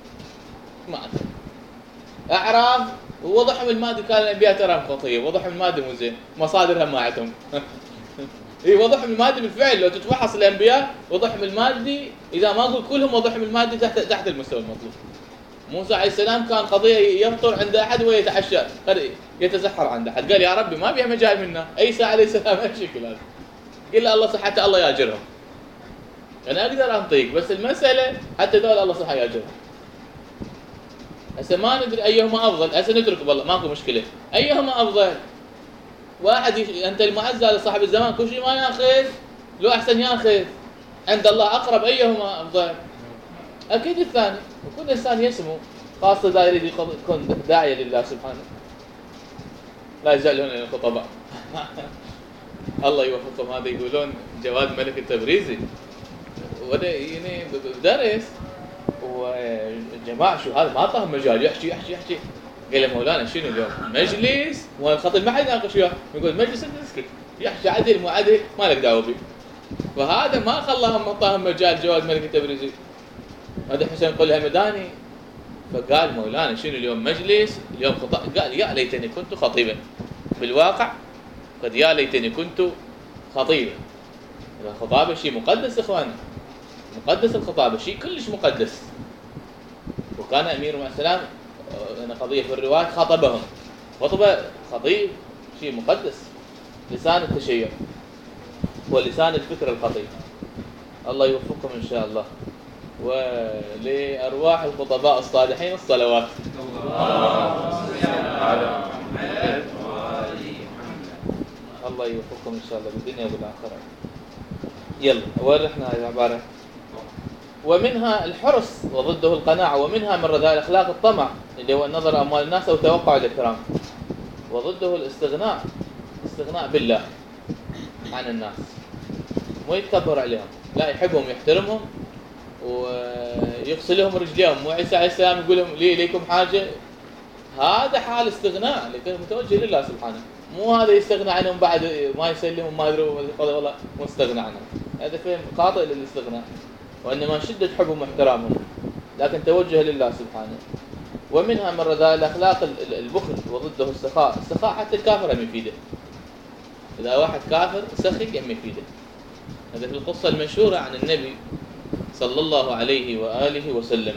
ما ادري. اعراف ووضعهم المادي كان الانبياء ترى خطيه وضعهم المادي مو زين مصادرها ما عندهم. اي وضعهم المادي بالفعل لو تتفحص الانبياء وضعهم المادي اذا ما اقول كلهم وضعهم المادي تحت تحت المستوى المطلوب. موسى عليه السلام كان قضيه يفطر عند احد ويتعشى يتسحر عند احد قال يا ربي ما بيها مجال منا. عيسى عليه السلام الشكل هذا قل له الله صح حتى الله ياجرهم. انا اقدر انطيك بس المساله حتى ذول الله صح ياجرهم. هسه ما ندري ايهما افضل هسه نترك والله ماكو مشكله ايهما افضل. واحد يش... انت المعزى لصاحب الزمان كل شيء ما ياخذ لو احسن ياخذ عند الله اقرب ايهما افضل؟ اكيد الثاني. وكل انسان يسمو خاصه اذا يريد يكون داعيه لله سبحانه لا يجعلون الخطباء. الله يوفقهم. هذا يقولون جواد ملك التبريزي وده يعني بدرس وجماعه شو هذا ما اعطاهم مجال يحكي يحكي يحكي قال له مولانا شنو اليوم؟ مجلس والخطيب ما حد يناقش وياه يقول مجلس التسكيت يحكي عدل مو عدل ما لك دعوه به. فهذا ما خلاهم اعطاهم مجال جواد ملك التبريزي. هذا حسين قل الهمداني فقال مولانا شنو اليوم مجلس اليوم خطاب قال يا ليتني كنت خطيبا. بالواقع قد يا ليتني كنت خطيبا. الخطابه شيء مقدس اخواني مقدس الخطابه شيء كلش مقدس. وكان امير مع السلام أنا قضية في الرواية خطبهم خطبة خطيب شيء مقدس لسان التشيع ولسان الفكر الخطيب. الله يوفقكم إن شاء الله. ولأرواح الخطباء الصالحين الصلوات. الله يوفقكم إن شاء الله بالدنيا والآخرة. يلا وين رحنا يا عبارة؟ ومنها الحرص وضده القناعة ومنها من رذائل الأخلاق الطمع اللي هو النظر أموال الناس أو توقع الإكرام وضده الاستغناء استغناء بالله عن الناس مو يتكبر عليهم لا يحبهم يحترمهم ويغسلهم رجليهم. مو عيسى عليه السلام يقول لهم لي ليكم حاجة هذا حال استغناء لكن متوجه لله سبحانه. مو هذا يستغنى عنهم بعد ما يسلمهم ما يدروا والله مستغنى عنهم. هذا فهم خاطئ للاستغناء وإنما شدة حبهم واحترامهم لكن توجه لله سبحانه. ومنها من رذائل الأخلاق البخل وضده السخاء. السخاء حتى الكافر هم يفيده. إذا واحد كافر سخي هم يفيده. هذا في القصة المشهورة عن النبي صلى الله عليه وآله وسلم.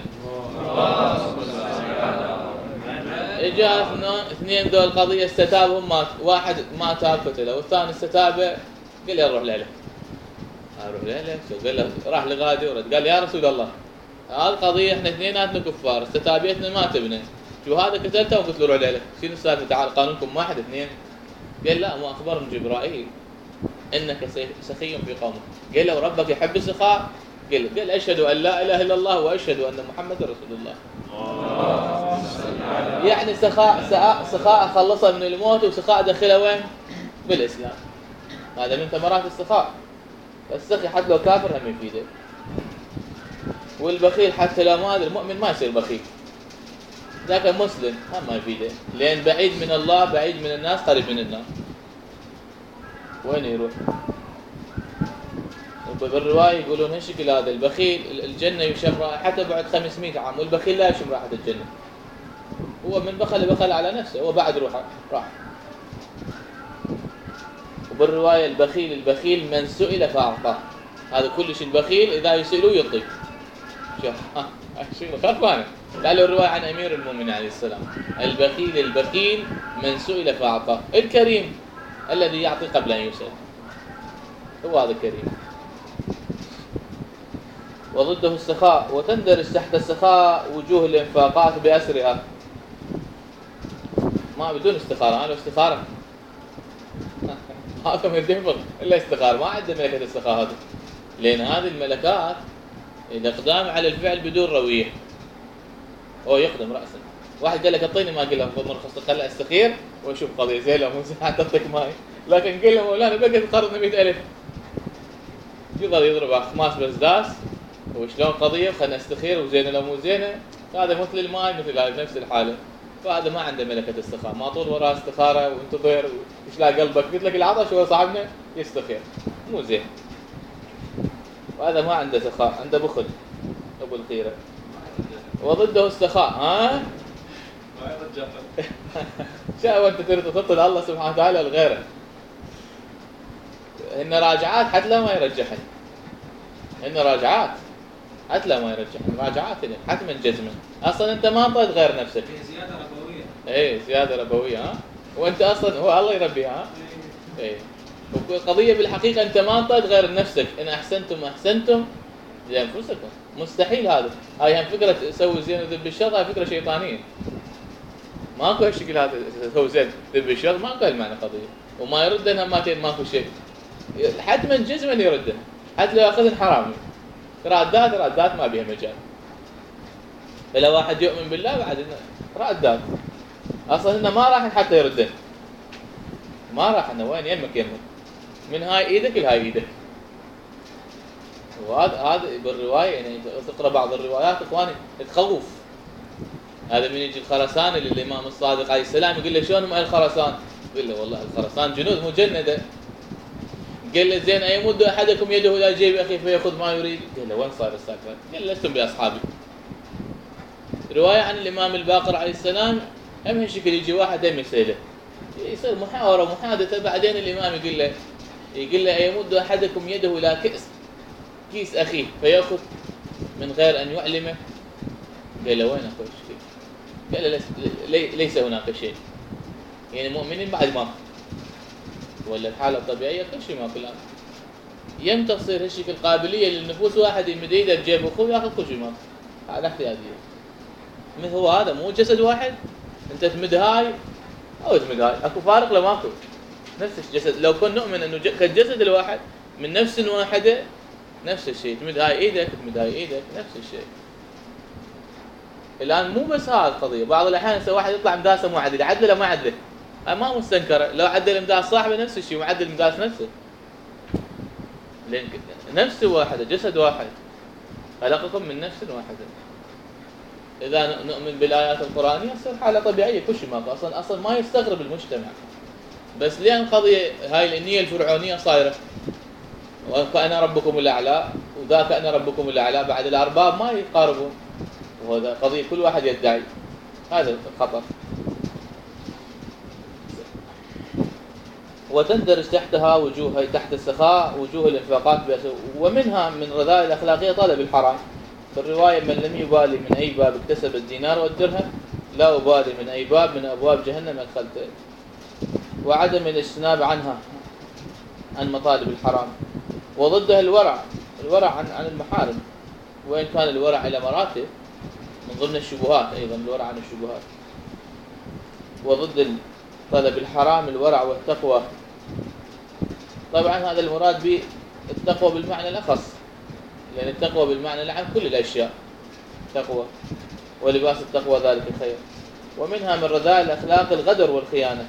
إجا اثنين ذول القضية استتابهم مات واحد ما تاب قتله والثاني استتابه قال لي أروح ليلة اروح له قال له راح لغادي ورد قال يا رسول الله هذه القضيه احنا اثنيناتنا كفار استتابيتنا ما تبنى شو هذا قتلته وقلت له روح له شنو السالفه تعال قانونكم واحد اثنين. قال لا ما اخبرني جبرائيل انك سخي في قومك. قال له ربك يحب السخاء قال قال اشهد ان لا اله الا الله واشهد ان محمد رسول الله. يعني سخاء سخاء خلصها من الموت وسخاء دخلها وين؟ بالاسلام. هذا من ثمرات السخاء. السخي حتى لو كافر هم يفيده. والبخيل حتى لو ما ادري المؤمن ما يصير بخيل لكن مسلم هم ما يفيده لان بعيد من الله بعيد من الناس قريب من الناس. وين يروح؟ بالروايه يقولون هالشكل هذا البخيل الجنه يشم رائحته بعد خمسمئة عام والبخيل لا يشم رائحه الجنه. هو من بخل بخل على نفسه هو بعد روحه راح. وبالروايه البخيل البخيل من سئل فاعطاه. هذا كل شيء البخيل اذا يسالوه يعطي. شوف ها شيء خربانه. قالوا الروايه عن امير المؤمنين عليه السلام البخيل البخيل من سئل فاعطاه. الكريم الذي يعطي قبل ان يسال هو هذا الكريم. وضده السخاء وتندرج تحت السخاء وجوه الانفاقات باسرها ما بدون استخاره. انا استخاره هذا من ينفق الا استخاره ما عنده ملكه الاستخاره هذه لان هذه الملكات الاقدام على الفعل بدون رويه هو يقدم راسا واحد قال لك اعطيني ما، قال له افضل مرخص خلي استخير واشوف قضيه زي لو مو زين حتى اعطيك ماي، لكن قال له مولانا بقى قرضنا مئة ألف، يظل يضرب اخماس بس داس وشلون قضيه خلينا نستخير وزينه لو مو زينه. هذا مثل الماي مثل هذا نفس الحاله، فهذا ما عنده ملكه استخاره، ما طول وراه استخاره وانتظر ويشلاق قلبك. قلت لك العطش هو صاحبنا يستخير مو زين، وهذا ما عنده سخاء، عنده بخل ابو الخيره. وضده السخاء. ها ما يرجع شو انت تريد تطل الله سبحانه وتعالى لغيره؟ ان راجعات حتى لا ما يرجحن، ان راجعات حتى لا ما يرجحن، راجعات حتما جزما. اصلا انت ما انطيت غير نفسك، هي زياده ربويه. ايه زياده ربويه. ها وانت اصلا هو الله يربيها. ها ايه قضيه بالحقيقه انت ما انطيت غير نفسك. ان احسنتم احسنتم لانفسكم، مستحيل هذا. هاي هم فكره سوي زين وذب الشر، هاي فكره شيطانيه. ماكو هالشكل هذا سوي زين ذب الشر، ماكو هالمعنى قضيه. وما يردن هماتين ماكو شيء، حتما جزما يردن حتى لو ياخذن حرامي. رادات رادات ما بيها مجال. فلا واحد يؤمن بالله بعد رادات اصلا انه ما راح حتى يردن، ما راح انه وين يمك يمك من هاي ايدك لهاي ايدك. وهذا هذا بالروايه يعني تقرا بعض الروايات اخواني تخوف. هذا من يجي الخرسان للامام الصادق عليه السلام يقول له شلون هم الخرسان؟ يقول له والله الخرسان جنود مجنده. قال له زين ايمد احدكم يده الى جيب اخيه فياخذ ما يريد؟ قال له وين صار السالفه؟ قال له لستم باصحابي. روايه عن الامام الباقر عليه السلام هم هالشكل، يجي واحد هم يساله يصير محاوره ومحادثه، بعدين الامام يقول له يقول له ايمد احدكم يده الى كأس كيس اخيه فياخذ من غير ان يعلمه؟ قال له وين اخوي الشيء؟ قال له ليس, ليس هناك شيء. يعني مؤمنين بعد ما ولا الحاله الطبيعيه كل شيء ماكو الان. يمتى تصير هالشكل قابليه للنفوس واحد يمد ايده بجيب اخوه ياخذ كل شيء ماكو، هذا احتياجيه. مثل هو هذا مو جسد واحد، انت تمد هاي او تمد هاي، اكو فارق لو ماكو؟ نفس الجسد. لو كنا نؤمن انه كالجسد الواحد من نفس واحده نفس الشيء، تمد هاي ايدك تمد هاي ايدك نفس الشيء. الان مو بس هاي القضيه، بعض الاحيان واحد يطلع مداسه مو عدل، عدله ما عدله ما مستنكره. لو عدل مداس صاحبه نفس الشيء وعدل مداس نفسه، لان نفس واحده جسد واحد خلقكم من نفس واحده. اذا نؤمن بالايات القرانيه تصير حاله طبيعيه كل شيء ماكو، اصلا اصلا ما يستغرب المجتمع. بس لان قضيه هاي النيه الفرعونيه صايره، وكأن ربكم الاعلى وذاك انا ربكم الاعلى، بعد الارباب ما يتقاربون، وهذا قضيه كل واحد يدعي، هذا الخطر. وتندرج تحتها وجوه تحت السخاء وجوه الانفاقات، ومنها من الرذائل الاخلاقيه طلب الحرام. في الروايه من لم يبالي من اي باب اكتسب الدينار والدرهم لا أبالي من اي باب من ابواب جهنم ادخلته. وعدم الاجتناب عنها عن مطالب الحرام. وضدها الورع، الورع عن عن المحارم، وان كان الورع الى مراتب، من ضمن الشبهات ايضا الورع عن الشبهات. وضد طلب الحرام الورع والتقوى. طبعا هذا المراد به التقوى بالمعنى الأخص، لأن التقوى بالمعنى العام كل الأشياء تقوى، ولباس التقوى ذلك خير. ومنها من رذائل الأخلاق الغدر والخيانة،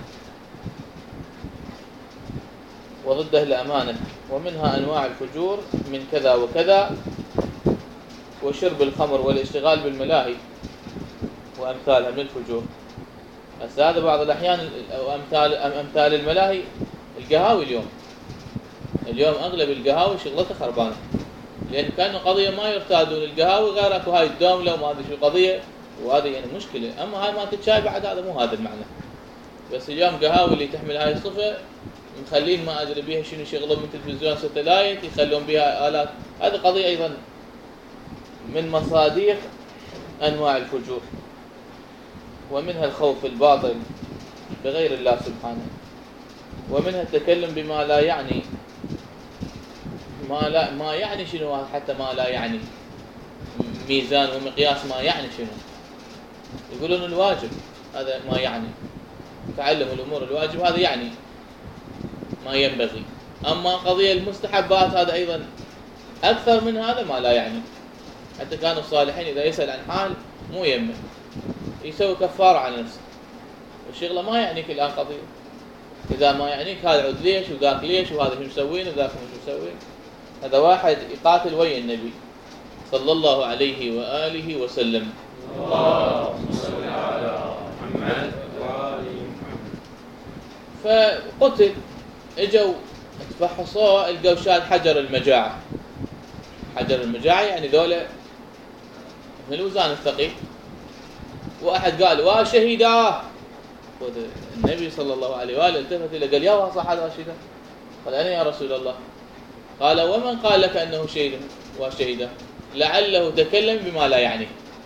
وضده الأمانة. ومنها أنواع الفجور من كذا وكذا، وشرب الخمر والاشتغال بالملاهي وأمثالها من الفجور. بس هذا بعض الأحيان أمثال أمثال الملاهي القهاوي. اليوم اليوم أغلب القهاوي شغلتها خربانة، لأن كانوا قضية ما يرتادون القهاوي غير أكو هاي الدوملة وما أدري شو قضية، وهذا يعني مشكلة. أما هاي ما تتشاي بعد هذا مو هذا المعنى. بس اليوم قهاوي اللي تحمل هاي الصفة مخلين ما أدري بيها شنو شغلهم من تلفزيون ستلايت يخلون بيها آلات. هذه قضية أيضا من مصادر أنواع الفجور. ومنها الخوف الباطل بغير الله سبحانه. ومنها التكلم بما لا يعني، ما لا ما يعني شنو، حتى ما لا يعني ميزان ومقياس ما يعني شنو. يقولون الواجب هذا ما يعني، تعلم الأمور الواجب هذا يعني ما ينبغي. أما قضية المستحبات هذا أيضا أكثر من هذا ما لا يعني. حتى كانوا الصالحين إذا يسأل عن حال مو يمه، يسوي كفارة على نفسه. والشغلة ما يعنيك الآن قضية. إذا ما يعنيك هذا عود ليش وذاك ليش وهذا شو مسوين وذاك شو مسوين. هذا واحد يقاتل ويا النبي صلى الله عليه وآله وسلم. اللهم صل على محمد وآل محمد. فقتل. اجوا تفحصوه القوا شاد حجر المجاعة. حجر المجاعة يعني ذولا من الوزان الثقيل. واحد قال وا شهيداه. النبي صلى الله عليه واله التفت اليه قال يا واصح هذا شهيدا. قال انا يا رسول الله. قال ومن قال لك انه شهيد وشهيدا؟ لعله تكلم بما لا يعنيه.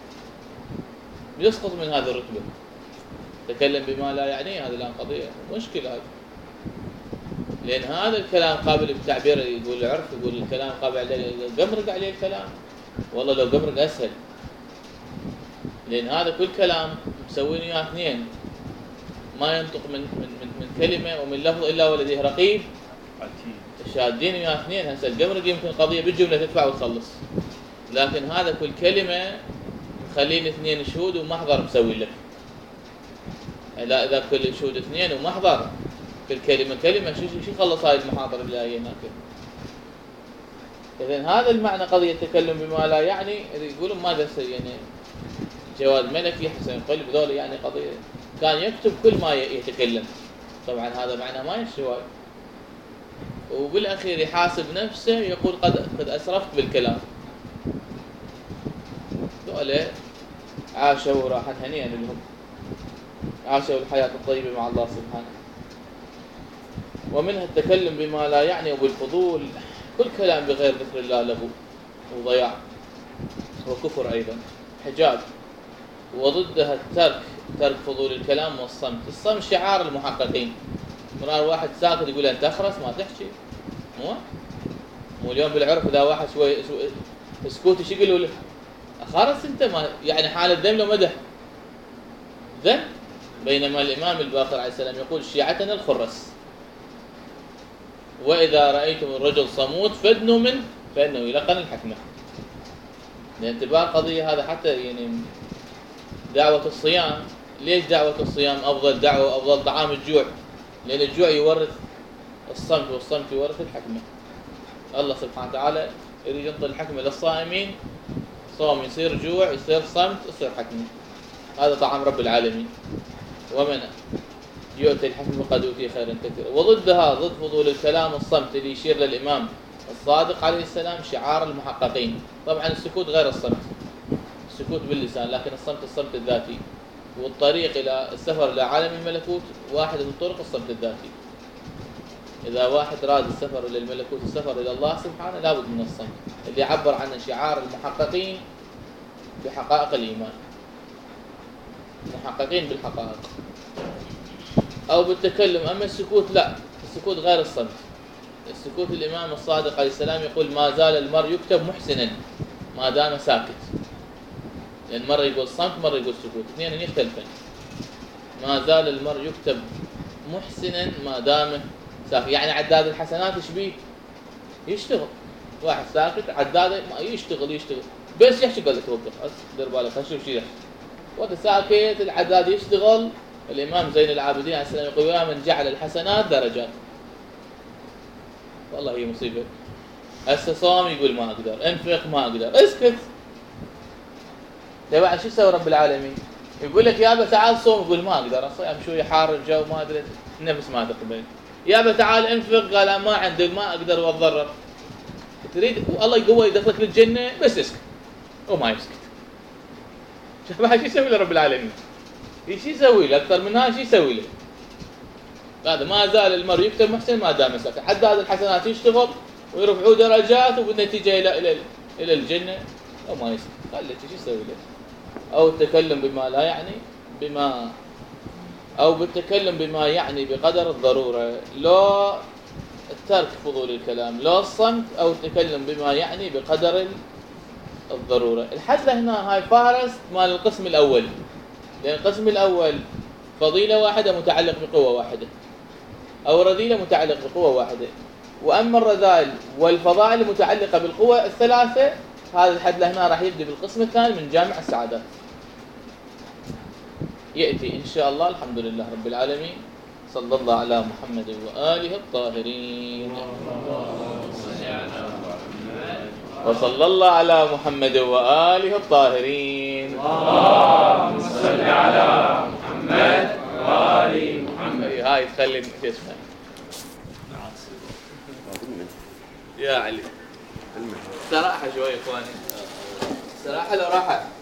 يسقط من هذه الرتبه. تكلم بما لا يعنيه. هذه الان قضيه مشكله هذه. لان هذا الكلام قابل للتعبير. يقول العرف يقول الكلام قابل عليه قمرق عليه الكلام. والله لو قمرق اسهل. لان هذا كل كلام مسوين اياه اثنين. ما ينطق من من من, من كلمه ومن لفظ الا ولديه رقيب عتيد. شادين ويا اثنين. هسه القمرق يمكن قضيه بالجمله تدفع وتخلص. لكن هذا كل كلمه مخلين اثنين شهود ومحضر مسوي لك. لا اذا كل شهود اثنين ومحضر كل كلمه كلمه شو شو يخلص هاي المحاضر اللي هي هناك. اذا هذا المعنى قضيه التكلم بما لا يعني. يقولون ماذا يعني جواد ملكي حسن قلب ذول يعني قضيه كان يكتب كل ما يتكلم. طبعا هذا معناه ما يشوي. وبالاخير يحاسب نفسه يقول قد قد اسرفت بالكلام. ذولا عاشوا وراحا هنيئا لهم. عاشوا الحياه الطيبه مع الله سبحانه. ومنها التكلم بما لا يعني وبالفضول. كل كلام بغير ذكر الله له وضياع وكفر ايضا حجاب. وضدها الترك. ترك فضول الكلام والصمت. الصمت شعار المحققين. مرار واحد ساكت يقول انت اخرس ما تحكي. مو مو اليوم بالعرف اذا واحد شوي سكوت ايش يقولوا له؟ اخرس انت ما يعني حال الذم لو مدح ذم. بينما الامام الباقر عليه السلام يقول شيعتنا الخرس. واذا رايتم الرجل صموت فادنوا منه فانه يلقن الحكمه. لاعتبار قضيه هذا حتى يعني دعوة الصيام. ليش دعوة الصيام أفضل دعوة وأفضل طعام الجوع؟ لأن الجوع يورث الصمت والصمت يورث الحكمة. الله سبحانه وتعالى يريد ينطي الحكمة للصائمين. صوم يصير جوع يصير صمت يصير حكمة. هذا طعام رب العالمين. ومن يؤتي الحكمة قد أوتي خيرا كثيرا. وضدها ضد فضول الكلام الصمت اللي يشير للإمام الصادق عليه السلام شعار المحققين. طبعا السكوت غير الصمت. السكوت باللسان لكن الصمت الصمت الذاتي. والطريق إلى السفر إلى عالم الملكوت واحدة من طرق الصمت الذاتي. إذا واحد راد السفر إلى الملكوت السفر إلى الله سبحانه لابد من الصمت اللي يعبر عنه شعار المحققين بحقائق الإيمان. محققين بالحقائق أو بالتكلم. أما السكوت لا. السكوت غير الصمت. السكوت الإمام الصادق عليه السلام يقول ما زال المرء يكتب محسنا ما دام ساكت. لأن مرة يقول صمت مرة يقول سكوت. اثنين يختلفن. ما زال المرء يكتب محسنا ما دام ساكت. يعني عداد الحسنات ايش بيه؟ يشتغل. واحد ساكت عداد يشتغل يشتغل بس يحكي قال لك توقف دير بالك شوف شيء. وقت ساكت العداد يشتغل. الإمام زين العابدين عليه السلام يقول يا من جعل الحسنات درجات. والله هي مصيبة. هسه صوم يقول ما أقدر. انفق ما أقدر. اسكت. تبع شو يسوي رب العالمين؟ يقول لك يابا تعال صوم يقول ما اقدر اصيام شويه حار الجو ما ادري النفس ما تقبل. يابا تعال انفق قال ما عندي ما اقدر واتضرر. تريد والله يقوى يدخلك للجنه بس اسكت وما يسكت. شوف شو يسوي له رب العالمين؟ ايش يسوي له اكثر من هذا؟ شو يسوي له؟ هذا ما زال المرء يكتب محسن ما دام ساكت. حتى هذه الحسنات يشتغل ويرفعوا درجات وبالنتيجه الى الى الى الجنه وما يسكت. قال لك شو يسوي له؟ أو التكلم بما لا يعني بما أو بالتكلم بما يعني بقدر الضرورة. لو الترك فضول الكلام لو الصمت أو التكلم بما يعني بقدر الضرورة. الحد هنا هاي فارس مال القسم الأول. لأن القسم الأول فضيلة واحدة متعلق بقوة واحدة أو رذيلة متعلق بقوة واحدة. وأما الرذائل والفضائل المتعلقة بالقوة الثلاثة هذا الحد لهنا راح يبدأ بالقسم الثاني من جامع السعادات. يأتي إن شاء الله. الحمد لله رب العالمين. صلى الله على محمد وآله الطاهرين. وصلى الله على محمد وآله الطاهرين. اللهم صل على محمد وآل محمد. هاي تخلي شو اسمه يا علي. استراحة شوي اخواني، استراحة لو راحة.